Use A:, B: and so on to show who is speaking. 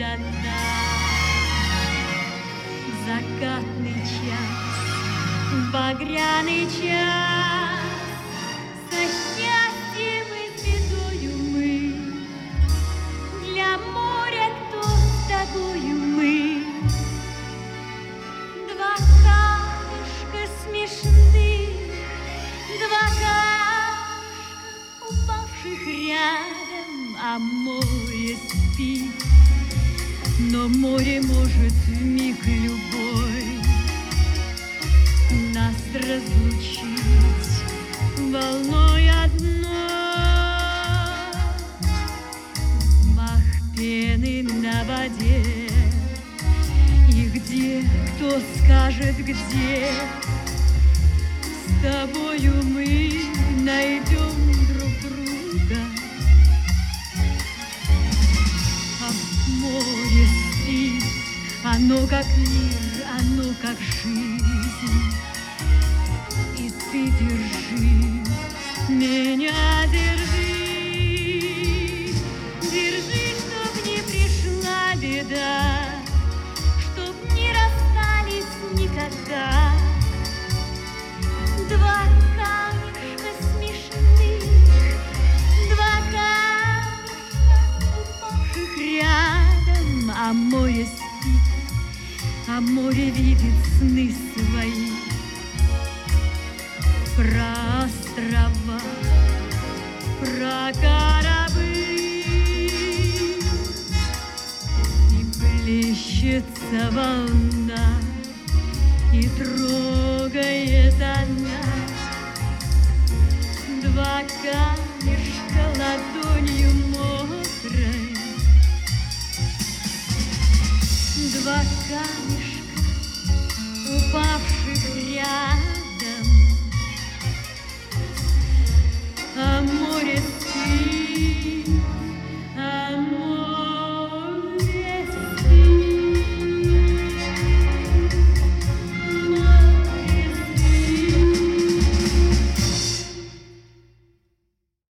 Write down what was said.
A: до дна. Закатный час, багряный час, со счастьем и бедою мы, для моря кто с тобою мы. Два камешка смешных, два камешка, упавших рядом, а море спит. Но море может вмиг любой нас разлучить волной одной. Взмах пены на воде, и где, кто скажет, где с тобою мы найдем друг друга. А в море спит, оно как мир, оно как жизнь. И ты держи, меня держи, держи, чтоб не пришла беда, чтоб не расстались никогда. Два камешка смешных, два камешка, упавших рядом, а море спит, а море видит сны свои. Про острова, про корабли, и плещется волна, и трогает она. Два камешка ладонью мокрой, два камешка